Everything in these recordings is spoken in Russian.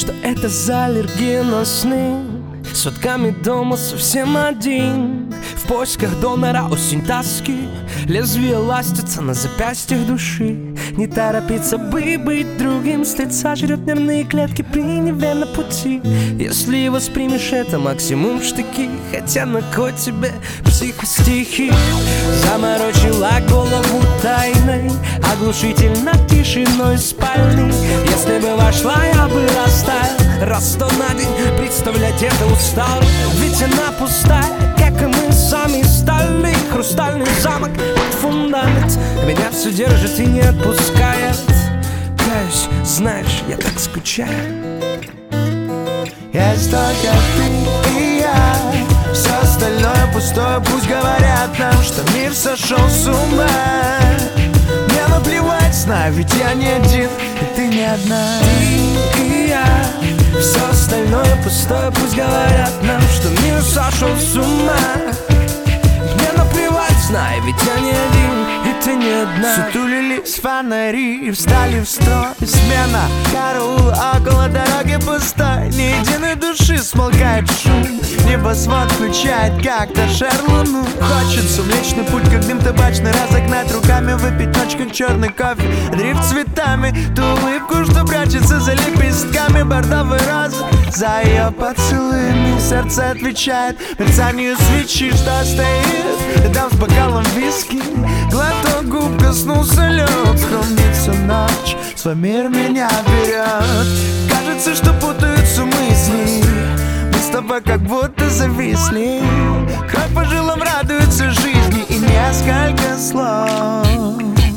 что это за аллергия на сны. Сутками дома совсем один, в поисках донора осень тоски. Лезвие ластится на запястьях души. Не торопиться бы быть другим, стыд сожрет нервные клетки при неверном пути. Если воспримешь это, максимум штыки. Хотя на кой тебе психостихи? Заморочила голову тайной, оглушительно тишиной спальни. Если бы вошла, я бы растаял раз сто на день, представлять это устал. Ведь она пустая, как и мы сами стали. Хрустальный замок, фундамент меня все держит и не отпускает. Каюсь, знаешь, я так скучаю. Есть только ты и я, все остальное пустое. Пусть говорят нам, что мир сошел с ума. Мне наплевать, знаю, ведь я не один, и ты не одна. Ты и я, все остальное пустое. Пусть говорят нам, что мир сошел с ума. Мне наплевать, знаю, ведь я не один, и ты не одна. Сутулились фонари, встали в строй. Смена караула около дороги пустой. Ни единой души, смолкает шум. Небосвод включает как-то шарлуну. Хочется Млечный путь, как дым табачный, разогнать руками, выпить ночь, как черный кофе. Дрифт цветами, ту улыбку, что прячется за лепестками бордовой розы. За ее поцелуями сердце отвечает мерцанию свечи, что стоит там с бокалом виски. Глоток губ, коснулся лед, хранится ночь, свой мир меня берет. Кажется, что путаются мысли, мы с тобой как будто зависли. Кровь по жилам радуется жизни и несколько слов.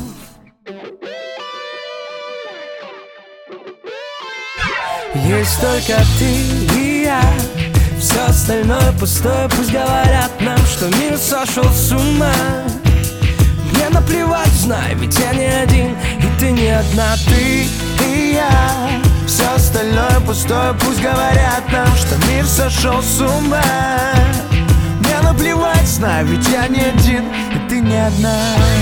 Есть только ты и я, все остальное пустое. Пусть говорят нам, что мир сошел с ума. Мне наплевать, знаю, ведь я не один, и ты не одна. Ты и я, все остальное пустое. Пусть говорят нам, что мир сошел с ума. Мне наплевать, знаю, ведь я не один, и ты не одна.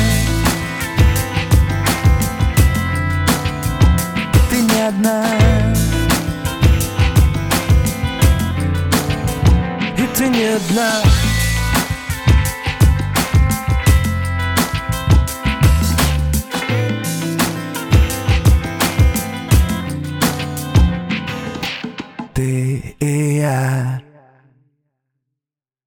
Ты не одна. И ты не одна.